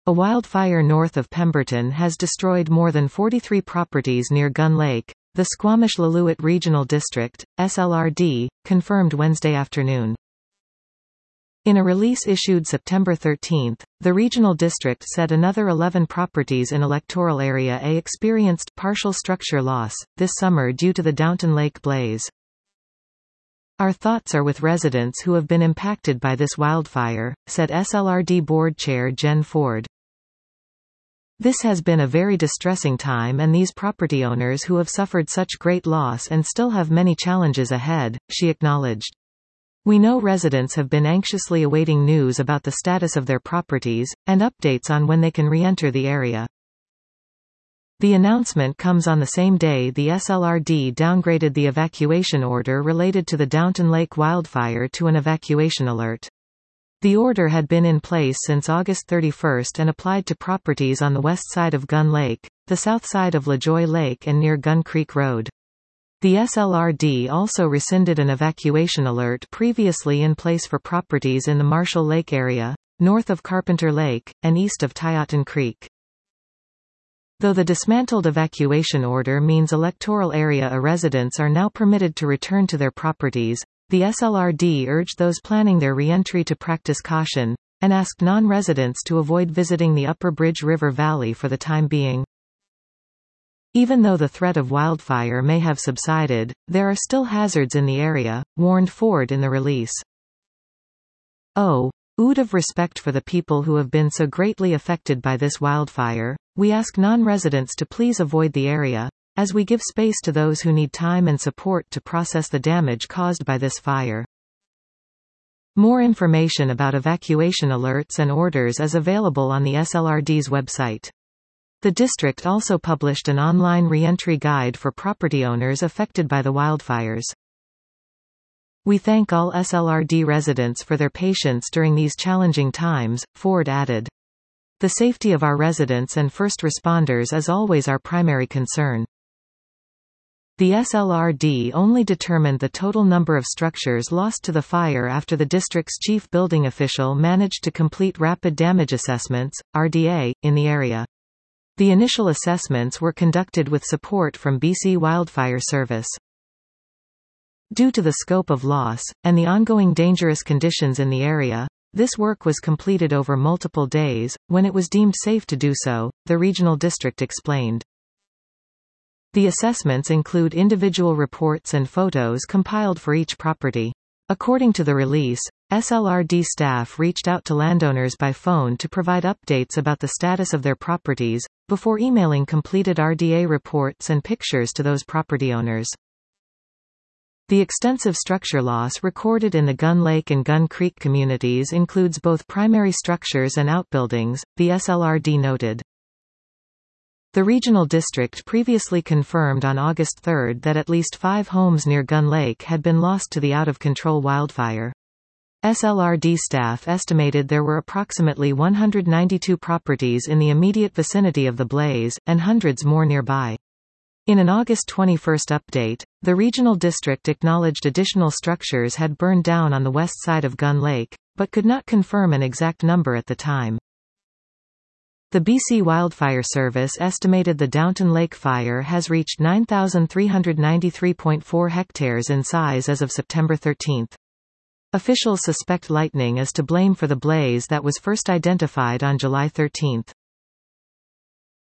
A wildfire north of Pemberton has destroyed more than 43 properties near Gun Lake, the Squamish-Lillooet Regional District, SLRD, confirmed Wednesday afternoon. In a release issued September 13, the regional district said another 11 properties in electoral area A experienced partial structure loss this summer due to the Downton Lake blaze. Our thoughts are with residents who have been impacted by this wildfire, said SLRD Board Chair Jen Ford. This has been a very distressing time, and these property owners who have suffered such great loss and still have many challenges ahead, she acknowledged. We know residents have been anxiously awaiting news about the status of their properties, and updates on when they can re-enter the area. The announcement comes on the same day the SLRD downgraded the evacuation order related to the Downton Lake wildfire to an evacuation alert. The order had been in place since August 31 and applied to properties on the west side of Gun Lake, the south side of LaJoy Lake and near Gun Creek Road. The SLRD also rescinded an evacuation alert previously in place for properties in the Marshall Lake area, north of Carpenter Lake, and east of Tyotin Creek. Though the dismantled evacuation order means electoral area residents are now permitted to return to their properties, the SLRD urged those planning their re-entry to practice caution, and asked non-residents to avoid visiting the Upper Bridge River Valley for the time being. Even though the threat of wildfire may have subsided, there are still hazards in the area, warned Ford in the release. Out of respect for the people who have been so greatly affected by this wildfire, we ask non-residents to please avoid the area, as we give space to those who need time and support to process the damage caused by this fire. More information about evacuation alerts and orders is available on the SLRD's website. The district also published an online re-entry guide for property owners affected by the wildfires. We thank all SLRD residents for their patience during these challenging times, Ford added. The safety of our residents and first responders is always our primary concern. The SLRD only determined the total number of structures lost to the fire after the district's chief building official managed to complete rapid damage assessments, RDA, in the area. The initial assessments were conducted with support from BC Wildfire Service. Due to the scope of loss, and the ongoing dangerous conditions in the area, this work was completed over multiple days, when it was deemed safe to do so, the regional district explained. The assessments include individual reports and photos compiled for each property. According to the release, SLRD staff reached out to landowners by phone to provide updates about the status of their properties, before emailing completed RDA reports and pictures to those property owners. The extensive structure loss recorded in the Gun Lake and Gun Creek communities includes both primary structures and outbuildings, the SLRD noted. The regional district previously confirmed on August 3 that at least 5 homes near Gun Lake had been lost to the out-of-control wildfire. SLRD staff estimated there were approximately 192 properties in the immediate vicinity of the blaze, and hundreds more nearby. In an August 21 update, the regional district acknowledged additional structures had burned down on the west side of Gun Lake, but could not confirm an exact number at the time. The BC Wildfire Service estimated the Downton Lake fire has reached 9,393.4 hectares in size as of September 13. Officials suspect lightning is to blame for the blaze that was first identified on July 13.